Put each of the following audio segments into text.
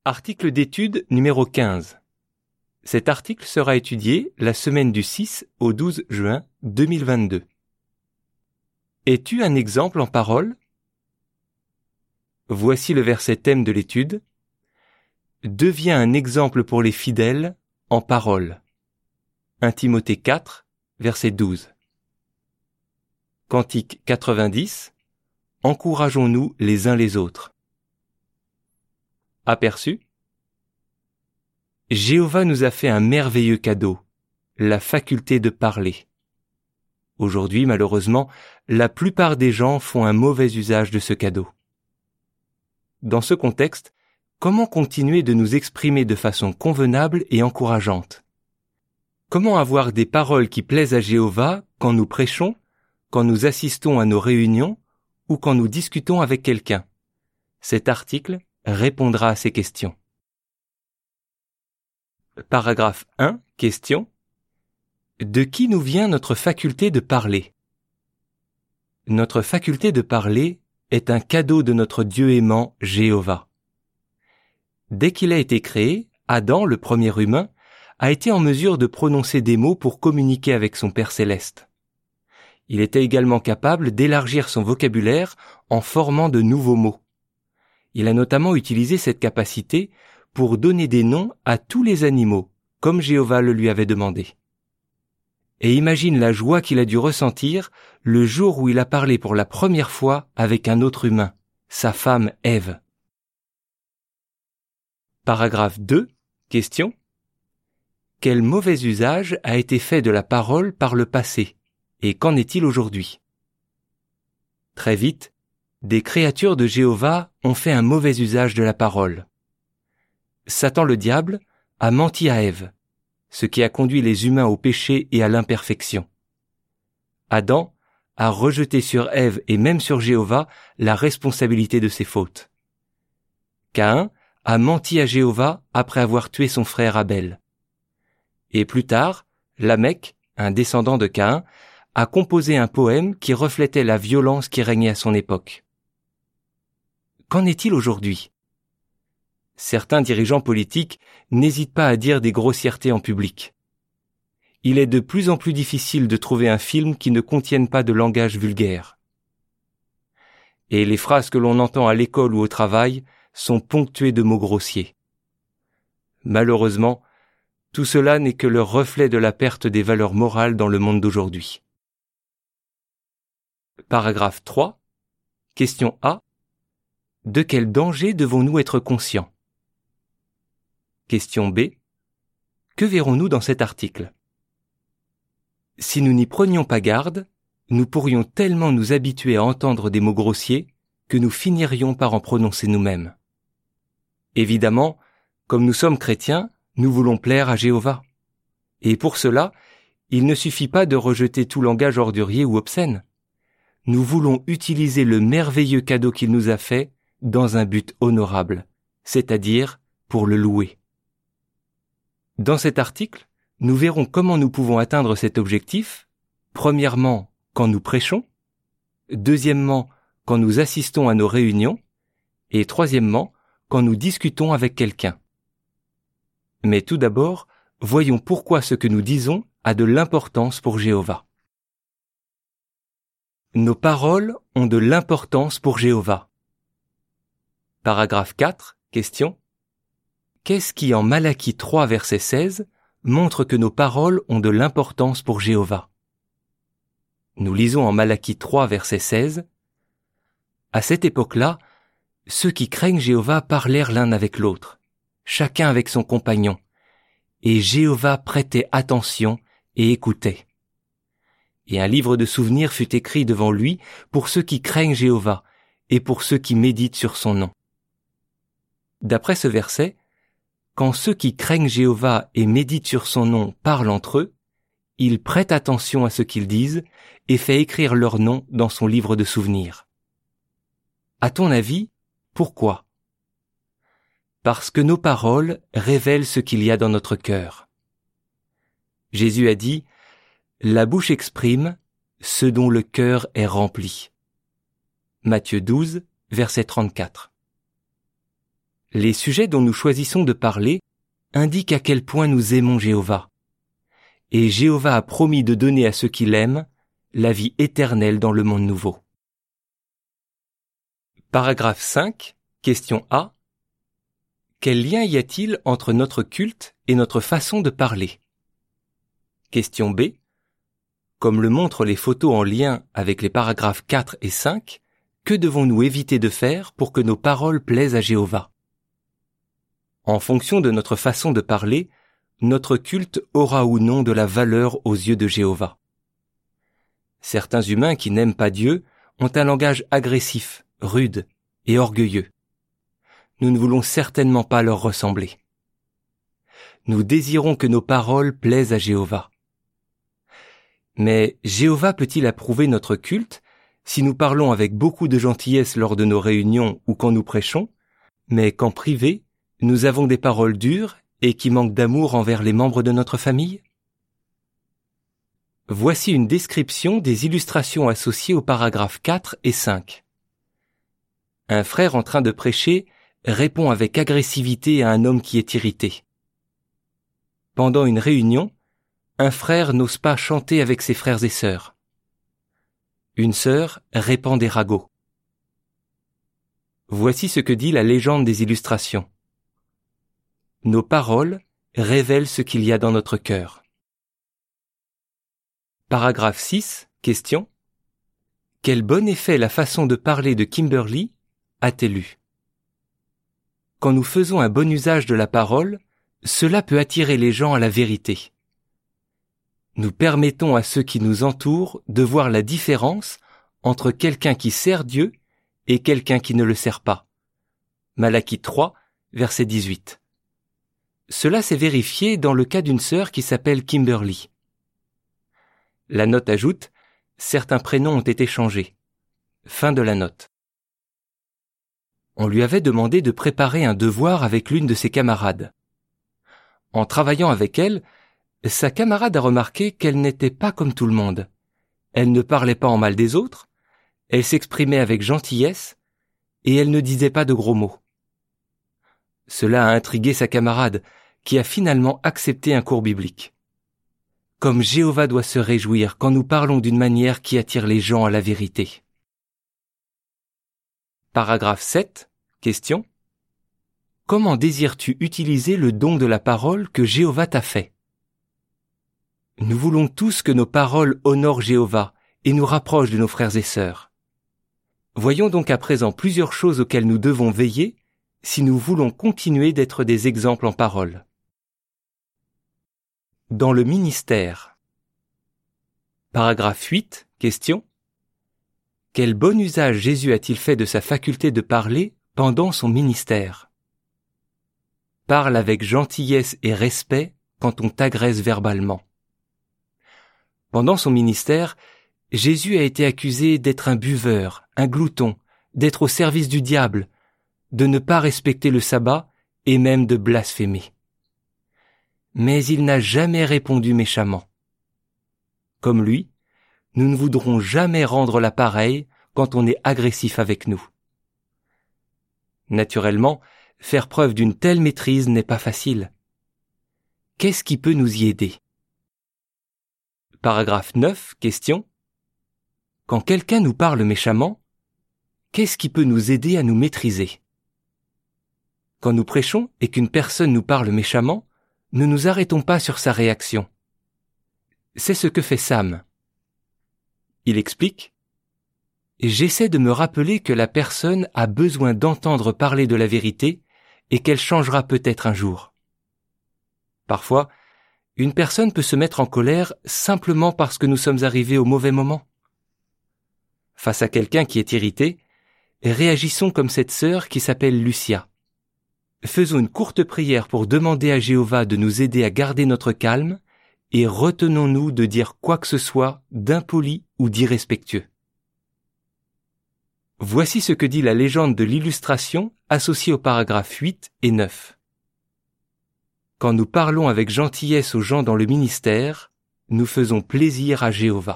Article d'étude numéro 15. Cet article sera étudié la semaine du 6 au 12 juin 2022. Es-tu un exemple en parole? Voici le verset thème de l'étude. Deviens un exemple pour les fidèles en parole. 1 Timothée 4, verset 12. Cantique 90. Encourageons-nous les uns les autres. Aperçu. Jéhovah nous a fait un merveilleux cadeau, la faculté de parler. Aujourd'hui, malheureusement, la plupart des gens font un mauvais usage de ce cadeau. Dans ce contexte, comment continuer de nous exprimer de façon convenable et encourageante? Comment avoir des paroles qui plaisent à Jéhovah quand nous prêchons, quand nous assistons à nos réunions ou quand nous discutons avec quelqu'un? Cet article répondra à ces questions. Paragraphe 1. Question. De qui nous vient notre faculté de parler? Notre faculté de parler est un cadeau de notre Dieu aimant, Jéhovah. Dès qu'il a été créé, Adam, le premier humain, a été en mesure de prononcer des mots pour communiquer avec son Père céleste. Il était également capable d'élargir son vocabulaire en formant de nouveaux mots. Il a notamment utilisé cette capacité pour donner des noms à tous les animaux, comme Jéhovah le lui avait demandé. Et imagine la joie qu'il a dû ressentir le jour où il a parlé pour la première fois avec un autre humain, sa femme Ève. Paragraphe 2. Question. Quel mauvais usage a été fait de la parole par le passé, et qu'en est-il aujourd'hui? Très vite, des créatures de Jéhovah ont fait un mauvais usage de la parole. Satan le diable a menti à Ève, ce qui a conduit les humains au péché et à l'imperfection. Adam a rejeté sur Ève et même sur Jéhovah la responsabilité de ses fautes. Caïn a menti à Jéhovah après avoir tué son frère Abel. Et plus tard, Lamech, un descendant de Caïn, a composé un poème qui reflétait la violence qui régnait à son époque. Qu'en est-il aujourd'hui? Certains dirigeants politiques n'hésitent pas à dire des grossièretés en public. Il est de plus en plus difficile de trouver un film qui ne contienne pas de langage vulgaire. Et les phrases que l'on entend à l'école ou au travail sont ponctuées de mots grossiers. Malheureusement, tout cela n'est que le reflet de la perte des valeurs morales dans le monde d'aujourd'hui. Paragraphe 3. Question A. De quel danger devons-nous être conscients? Question B. Que verrons-nous dans cet article? Si nous n'y prenions pas garde, nous pourrions tellement nous habituer à entendre des mots grossiers que nous finirions par en prononcer nous-mêmes. Évidemment, comme nous sommes chrétiens, nous voulons plaire à Jéhovah. Et pour cela, il ne suffit pas de rejeter tout langage ordurier ou obscène. Nous voulons utiliser le merveilleux cadeau qu'il nous a fait dans un but honorable, c'est-à-dire pour le louer. Dans cet article, nous verrons comment nous pouvons atteindre cet objectif, premièrement, quand nous prêchons, deuxièmement, quand nous assistons à nos réunions, et troisièmement, quand nous discutons avec quelqu'un. Mais tout d'abord, voyons pourquoi ce que nous disons a de l'importance pour Jéhovah. Nos paroles ont de l'importance pour Jéhovah. Paragraphe 4. Question. Qu'est-ce qui, en Malachie 3, verset 16, montre que nos paroles ont de l'importance pour Jéhovah? Nous lisons en Malachie 3, verset 16. À cette époque-là, ceux qui craignent Jéhovah parlèrent l'un avec l'autre, chacun avec son compagnon, et Jéhovah prêtait attention et écoutait. Et un livre de souvenirs fut écrit devant lui pour ceux qui craignent Jéhovah et pour ceux qui méditent sur son nom. D'après ce verset, quand ceux qui craignent Jéhovah et méditent sur son nom parlent entre eux, il prête attention à ce qu'ils disent et fait écrire leur nom dans son livre de souvenirs. À ton avis, pourquoi? Parce que nos paroles révèlent ce qu'il y a dans notre cœur. Jésus a dit « La bouche exprime ce dont le cœur est rempli. » Matthieu 12, verset 34. Les sujets dont nous choisissons de parler indiquent à quel point nous aimons Jéhovah. Et Jéhovah a promis de donner à ceux qui l'aiment la vie éternelle dans le monde nouveau. Paragraphe 5, question A. Quel lien y a-t-il entre notre culte et notre façon de parler? Question B. Comme le montrent les photos en lien avec les paragraphes 4 et 5, que devons-nous éviter de faire pour que nos paroles plaisent à Jéhovah? En fonction de notre façon de parler, notre culte aura ou non de la valeur aux yeux de Jéhovah. Certains humains qui n'aiment pas Dieu ont un langage agressif, rude et orgueilleux. Nous ne voulons certainement pas leur ressembler. Nous désirons que nos paroles plaisent à Jéhovah. Mais Jéhovah peut-il approuver notre culte si nous parlons avec beaucoup de gentillesse lors de nos réunions ou quand nous prêchons, mais qu'en privé, nous avons des paroles dures et qui manquent d'amour envers les membres de notre famille? Voici une description des illustrations associées aux paragraphes 4 et 5. Un frère en train de prêcher répond avec agressivité à un homme qui est irrité. Pendant une réunion, un frère n'ose pas chanter avec ses frères et sœurs. Une sœur répand des ragots. Voici ce que dit la légende des illustrations. Nos paroles révèlent ce qu'il y a dans notre cœur. Paragraphe 6, question. Quel bon effet la façon de parler de Kimberly a-t-elle eu? Quand nous faisons un bon usage de la parole, cela peut attirer les gens à la vérité. Nous permettons à ceux qui nous entourent de voir la différence entre quelqu'un qui sert Dieu et quelqu'un qui ne le sert pas. Malachie 3, verset 18. Cela s'est vérifié dans le cas d'une sœur qui s'appelle Kimberly. La note ajoute « Certains prénoms ont été changés ». Fin de la note. On lui avait demandé de préparer un devoir avec l'une de ses camarades. En travaillant avec elle, sa camarade a remarqué qu'elle n'était pas comme tout le monde. Elle ne parlait pas en mal des autres, elle s'exprimait avec gentillesse et elle ne disait pas de gros mots. Cela a intrigué sa camarade, qui a finalement accepté un cours biblique. Comme Jéhovah doit se réjouir quand nous parlons d'une manière qui attire les gens à la vérité. Paragraphe 7, question. Comment désires-tu utiliser le don de la parole que Jéhovah t'a fait? Nous voulons tous que nos paroles honorent Jéhovah et nous rapprochent de nos frères et sœurs. Voyons donc à présent plusieurs choses auxquelles nous devons veiller si nous voulons continuer d'être des exemples en parole. Dans le ministère. Paragraphe 8, question. Quel bon usage Jésus a-t-il fait de sa faculté de parler pendant son ministère? Parle avec gentillesse et respect quand on t'agresse verbalement. Pendant son ministère, Jésus a été accusé d'être un buveur, un glouton, d'être au service du diable, de ne pas respecter le sabbat et même de blasphémer. Mais il n'a jamais répondu méchamment. Comme lui, nous ne voudrons jamais rendre la pareille quand on est agressif avec nous. Naturellement, faire preuve d'une telle maîtrise n'est pas facile. Qu'est-ce qui peut nous y aider? Paragraphe 9, question. Quand quelqu'un nous parle méchamment, qu'est-ce qui peut nous aider à nous maîtriser? Quand nous prêchons et qu'une personne nous parle méchamment, ne nous arrêtons pas sur sa réaction. C'est ce que fait Sam. Il explique « J'essaie de me rappeler que la personne a besoin d'entendre parler de la vérité et qu'elle changera peut-être un jour. » Parfois, une personne peut se mettre en colère simplement parce que nous sommes arrivés au mauvais moment. Face à quelqu'un qui est irrité, réagissons comme cette sœur qui s'appelle Lucia. Faisons une courte prière pour demander à Jéhovah de nous aider à garder notre calme et retenons-nous de dire quoi que ce soit d'impoli ou d'irrespectueux. Voici ce que dit la légende de l'illustration associée aux paragraphes 8 et 9. Quand nous parlons avec gentillesse aux gens dans le ministère, nous faisons plaisir à Jéhovah.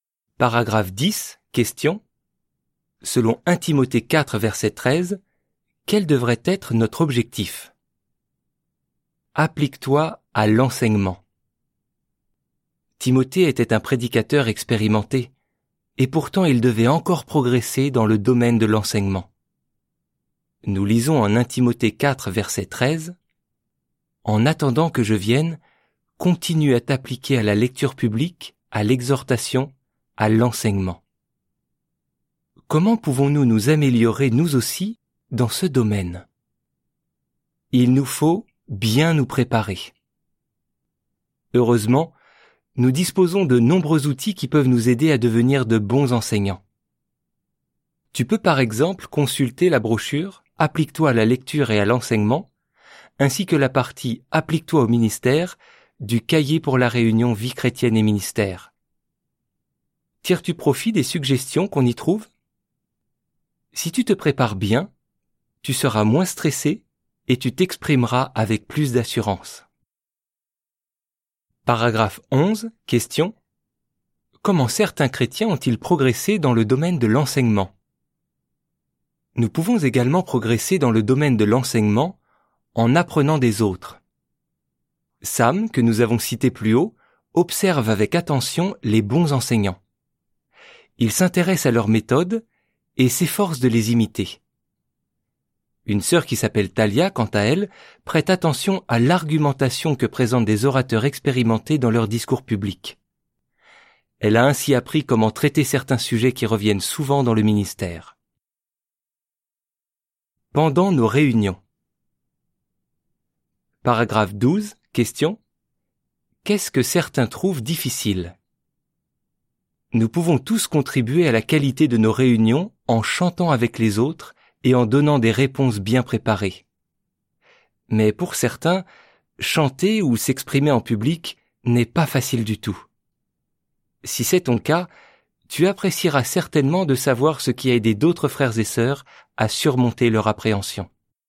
Paragraphe 10, question. Selon 1 Timothée 4, verset 13, quel devrait être notre objectif? Applique-toi à l'enseignement. Timothée était un prédicateur expérimenté, et pourtant il devait encore progresser dans le domaine de l'enseignement. Nous lisons en 1 Timothée 4, verset 13, « En attendant que je vienne, continue à t'appliquer à la lecture publique, à l'exhortation, à l'enseignement. » Comment pouvons-nous nous améliorer nous aussi dans ce domaine? Il nous faut bien nous préparer. Heureusement, nous disposons de nombreux outils qui peuvent nous aider à devenir de bons enseignants. Tu peux par exemple consulter la brochure « Applique-toi à la lecture et à l'enseignement » ainsi que la partie « Applique-toi au ministère » du cahier pour la réunion Vie chrétienne et ministère. Tires-tu profit des suggestions qu'on y trouve? Si tu te prépares bien, tu seras moins stressé et tu t'exprimeras avec plus d'assurance. Paragraphe 11, question. Comment certains chrétiens ont-ils progressé dans le domaine de l'enseignement? Nous pouvons également progresser dans le domaine de l'enseignement en apprenant des autres. Sam, que nous avons cité plus haut, observe avec attention les bons enseignants. Il s'intéresse à leurs méthodes et s'efforce de les imiter. Une sœur qui s'appelle Talia, quant à elle, prête attention à l'argumentation que présentent des orateurs expérimentés dans leurs discours publics. Elle a ainsi appris comment traiter certains sujets qui reviennent souvent dans le ministère. Pendant nos réunions. Paragraphe 12, question. Qu'est-ce que certains trouvent difficile? Nous pouvons tous contribuer à la qualité de nos réunions en chantant avec les autres et en donnant des réponses bien préparées. Mais pour certains, chanter ou s'exprimer en public n'est pas facile du tout. Si c'est ton cas, tu apprécieras certainement de savoir ce qui a aidé d'autres frères et sœurs à surmonter leur appréhension.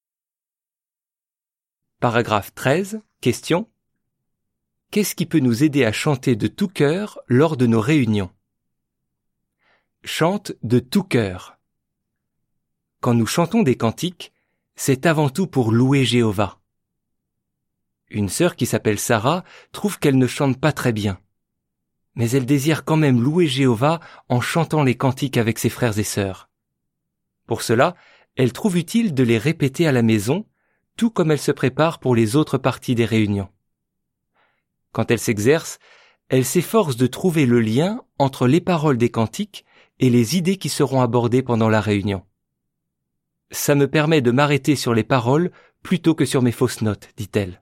Paragraphe 13, question. Qu'est-ce qui peut nous aider à chanter de tout cœur lors de nos réunions? Chante de tout cœur. Quand nous chantons des cantiques, c'est avant tout pour louer Jéhovah. Une sœur qui s'appelle Sarah trouve qu'elle ne chante pas très bien. Mais elle désire quand même louer Jéhovah en chantant les cantiques avec ses frères et sœurs. Pour cela, elle trouve utile de les répéter à la maison, tout comme elle se prépare pour les autres parties des réunions. Quand elle s'exerce, elle s'efforce de trouver le lien entre les paroles des cantiques et les idées qui seront abordées pendant la réunion. Ça me permet de m'arrêter sur les paroles plutôt que sur mes fausses notes, dit-elle.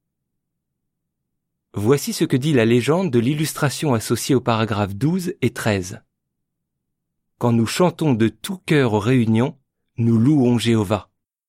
Voici ce que dit la légende de l'illustration associée aux paragraphes 12 et 13. Quand nous chantons de tout cœur aux réunions, nous louons Jéhovah.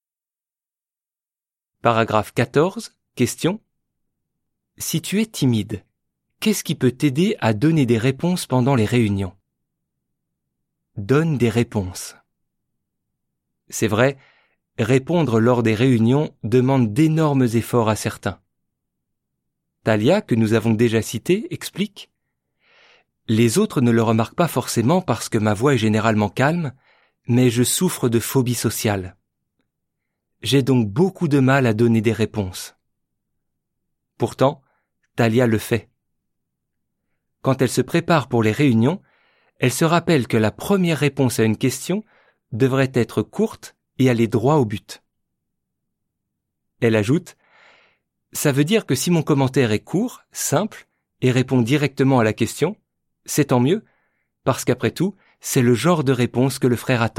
Paragraphe 14, question. Si tu es timide, qu'est-ce qui peut t'aider à donner des réponses pendant les réunions? Donne des réponses. C'est vrai, répondre lors des réunions demande d'énormes efforts à certains. Talia, que nous avons déjà citée, explique « Les autres ne le remarquent pas forcément parce que ma voix est généralement calme, mais je souffre de phobie sociale. J'ai donc beaucoup de mal à donner des réponses. » Pourtant, Talia le fait. Quand elle se prépare pour les réunions, elle se rappelle que la première réponse à une question devrait être courte et aller droit au but. Elle ajoute « Ça veut dire que si mon commentaire est court, simple, et répond directement à la question, c'est tant mieux, parce qu'après tout, c'est le genre de réponse que le frère attend. »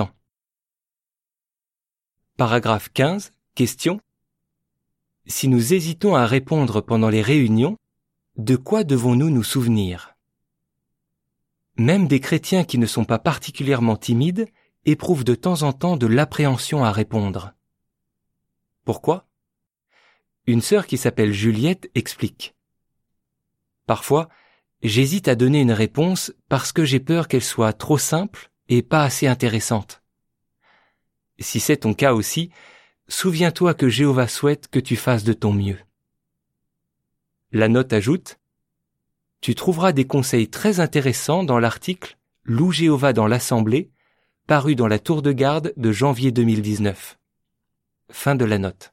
Paragraphe 15, question. Si nous hésitons à répondre pendant les réunions, de quoi devons-nous nous souvenir? Même des chrétiens qui ne sont pas particulièrement timides éprouvent de temps en temps de l'appréhension à répondre. Pourquoi? Une sœur qui s'appelle Juliette explique. Parfois, j'hésite à donner une réponse parce que j'ai peur qu'elle soit trop simple et pas assez intéressante. Si c'est ton cas aussi, souviens-toi que Jéhovah souhaite que tu fasses de ton mieux. La note ajoute « Tu trouveras des conseils très intéressants dans l'article « Loue Jéhovah dans l'Assemblée » paru dans la Tour de Garde de janvier 2019. Fin de la note.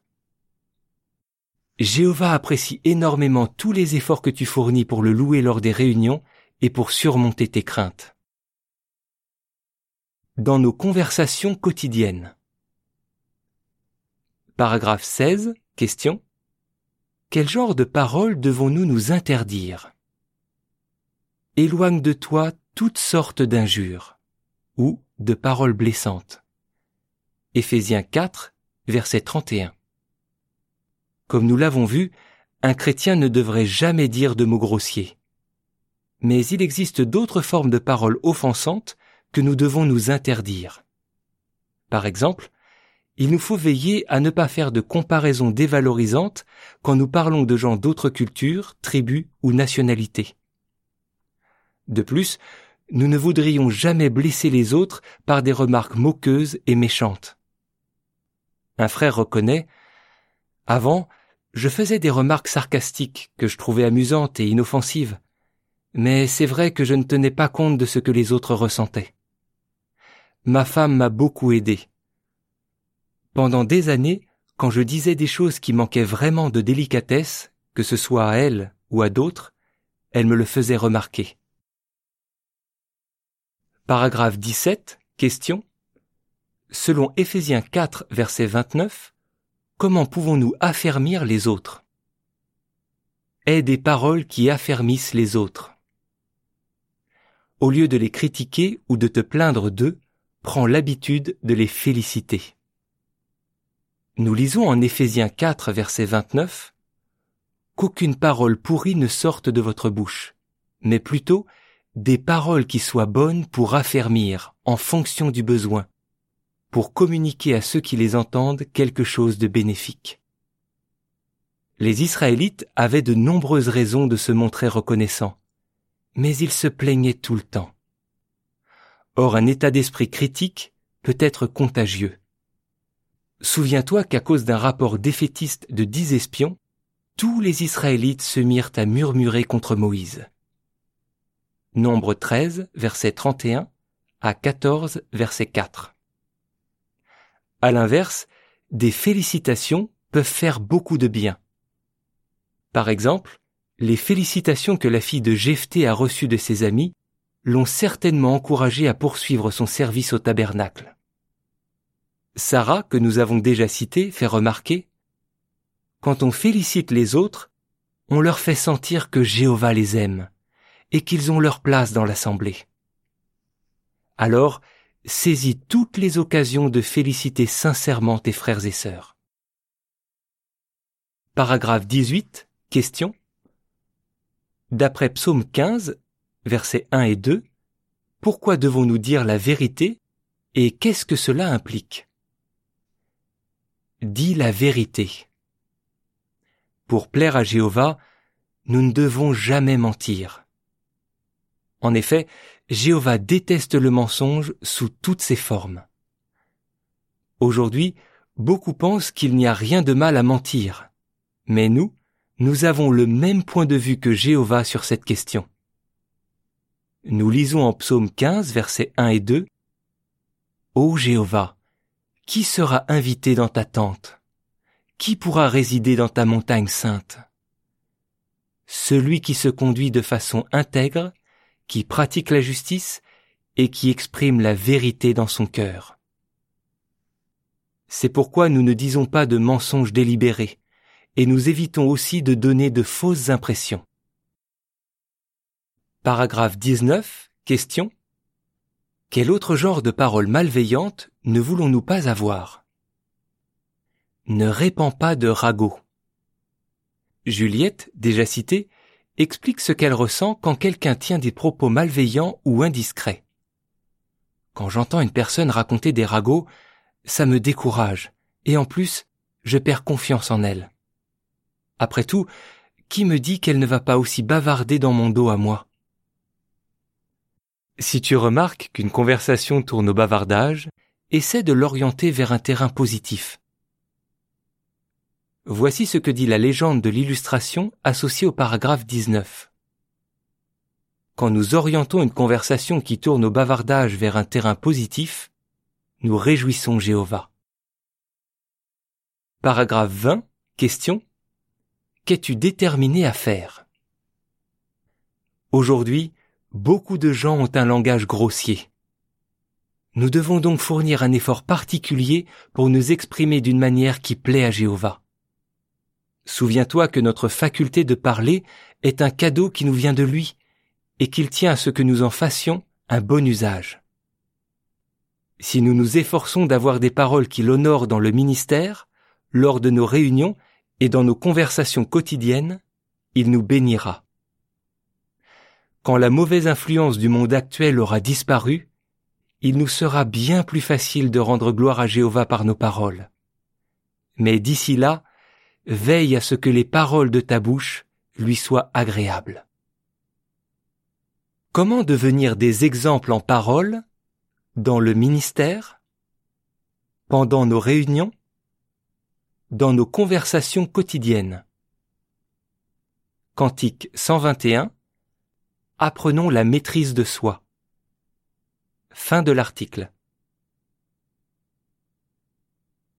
Jéhovah apprécie énormément tous les efforts que tu fournis pour le louer lors des réunions et pour surmonter tes craintes. Dans nos conversations quotidiennes. Paragraphe 16, question. Quel genre de paroles devons-nous nous interdire? Éloigne de toi toutes sortes d'injures ou de paroles blessantes. Éphésiens 4, verset 31. Comme nous l'avons vu, un chrétien ne devrait jamais dire de mots grossiers. Mais il existe d'autres formes de paroles offensantes que nous devons nous interdire. Par exemple, il nous faut veiller à ne pas faire de comparaisons dévalorisantes quand nous parlons de gens d'autres cultures, tribus ou nationalités. De plus, nous ne voudrions jamais blesser les autres par des remarques moqueuses et méchantes. Un frère reconnaît « Avant, je faisais des remarques sarcastiques que je trouvais amusantes et inoffensives, mais c'est vrai que je ne tenais pas compte de ce que les autres ressentaient. Ma femme m'a beaucoup aidé. Pendant des années, quand je disais des choses qui manquaient vraiment de délicatesse, que ce soit à elle ou à d'autres, elle me le faisait remarquer. » Paragraphe 17, question. Selon Éphésiens 4, verset 29, comment pouvons-nous affermir les autres? Aie des paroles qui affermissent les autres. Au lieu de les critiquer ou de te plaindre d'eux, prends l'habitude de les féliciter. Nous lisons en Éphésiens 4, verset 29, « Qu'aucune parole pourrie ne sorte de votre bouche, mais plutôt des paroles qui soient bonnes pour affermir, en fonction du besoin, pour communiquer à ceux qui les entendent quelque chose de bénéfique. » Les Israélites avaient de nombreuses raisons de se montrer reconnaissants, mais ils se plaignaient tout le temps. Or, un état d'esprit critique peut être contagieux. Souviens-toi qu'à cause d'un rapport défaitiste de 10 espions, tous les Israélites se mirent à murmurer contre Moïse. Nombre 13, verset 31, à 14, verset 4. À l'inverse, des félicitations peuvent faire beaucoup de bien. Par exemple, les félicitations que la fille de Jephthé a reçues de ses amis l'ont certainement encouragé à poursuivre son service au tabernacle. Sarah, que nous avons déjà citée, fait remarquer « Quand on félicite les autres, on leur fait sentir que Jéhovah les aime et qu'ils ont leur place dans l'assemblée. » Alors, saisis toutes les occasions de féliciter sincèrement tes frères et sœurs. Paragraphe 18, question. D'après Psaume 15, versets 1 et 2, pourquoi devons-nous dire la vérité et qu'est-ce que cela implique? Dis la vérité. Pour plaire à Jéhovah, nous ne devons jamais mentir. En effet, Jéhovah déteste le mensonge sous toutes ses formes. Aujourd'hui, beaucoup pensent qu'il n'y a rien de mal à mentir, mais nous avons le même point de vue que Jéhovah sur cette question. Nous lisons en Psaume 15, versets 1 et 2, « Ô Jéhovah, qui sera invité dans ta tente? Qui pourra résider dans ta montagne sainte? Celui qui se conduit de façon intègre, qui pratique la justice et qui exprime la vérité dans son cœur. » C'est pourquoi nous ne disons pas de mensonges délibérés, et nous évitons aussi de donner de fausses impressions. Paragraphe 19, question. Quel autre genre de paroles malveillantes ne voulons-nous pas avoir? Ne répands pas de ragots. Juliette, déjà citée, explique ce qu'elle ressent quand quelqu'un tient des propos malveillants ou indiscrets. Quand j'entends une personne raconter des ragots, ça me décourage, et en plus, je perds confiance en elle. Après tout, qui me dit qu'elle ne va pas aussi bavarder dans mon dos à moi? Si tu remarques qu'une conversation tourne au bavardage, essaie de l'orienter vers un terrain positif. Voici ce que dit la légende de l'illustration associée au paragraphe 19. Quand nous orientons une conversation qui tourne au bavardage vers un terrain positif, nous réjouissons Jéhovah. Paragraphe 20, question. Qu'es-tu déterminé à faire? Aujourd'hui, beaucoup de gens ont un langage grossier. Nous devons donc fournir un effort particulier pour nous exprimer d'une manière qui plaît à Jéhovah. Souviens-toi que notre faculté de parler est un cadeau qui nous vient de lui et qu'il tient à ce que nous en fassions un bon usage. Si nous nous efforçons d'avoir des paroles qui l'honorent dans le ministère, lors de nos réunions et dans nos conversations quotidiennes, il nous bénira. Quand la mauvaise influence du monde actuel aura disparu, il nous sera bien plus facile de rendre gloire à Jéhovah par nos paroles. Mais d'ici là, veille à ce que les paroles de ta bouche lui soient agréables. Comment devenir des exemples en paroles dans le ministère, pendant nos réunions, dans nos conversations quotidiennes? Cantique 121. Apprenons la maîtrise de soi. Fin de l'article.